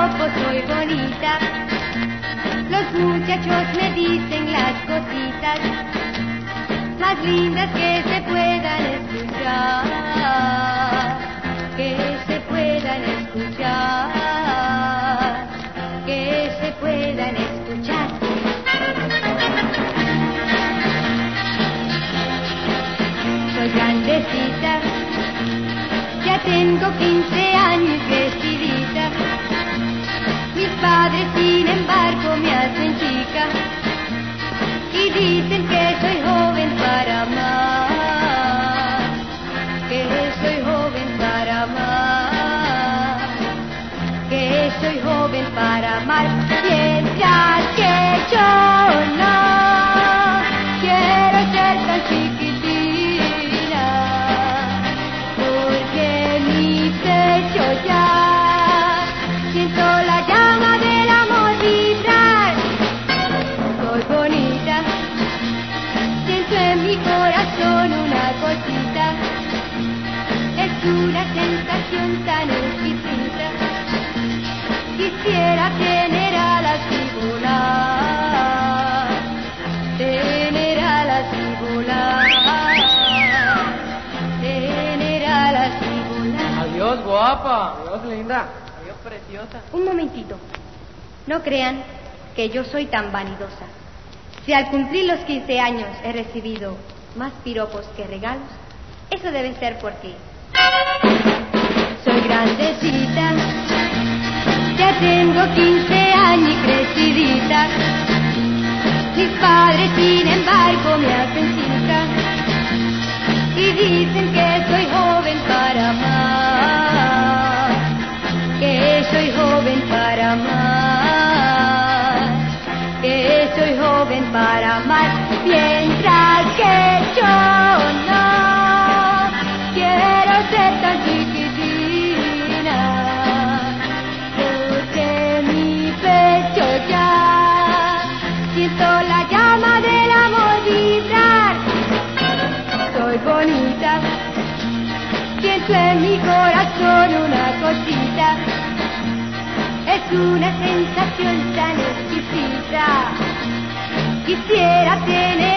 piropos soy bonita. Los muchachos me dicen las cositas más lindas que se puedan escuchar, que se puedan escuchar, que se puedan escuchar. Soy grandecita, ya tengo 15 años decidida. Mis padres, sin embargo, me hacen chica y dicen que soy joven para amar, que soy joven para amar, que soy joven para amar, mientras que yo no quiero ser tan chiquitina, porque mi pecho ya siento la llama del amor vibrar. Soy bonita, siento en mi corazón una cosita, es una sensación tan exquisita. Quisiera tener alas y volar, tener alas y volar, tener alas y volar. Adiós, guapa. Adiós, linda. Adiós, preciosa. Un momentito. No crean que yo soy tan vanidosa. Si al cumplir los 15 años he recibido más piropos que regalos, eso debe ser porque soy grandecita, ya tengo 15 años y crecidita. Mis padres, sin embargo, me hacen chica y dicen que soy joven para amar, que soy joven para amar, que soy joven para amar, mientras que yo no quiero ser tan chiquitina, porque mi pecho ya siento la llama del amor vibrar. Soy bonita, siento en mi corazón una cosita, es una sensación tan exquisita. Quisiera tener